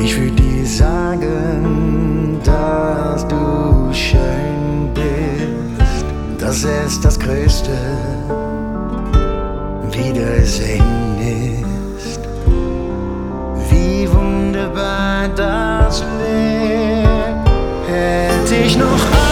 Ich würde dir sagen, dass du schön bist. Das ist das größte Wiedersehen ist. Wie wunderbar das wäre, hätte ich noch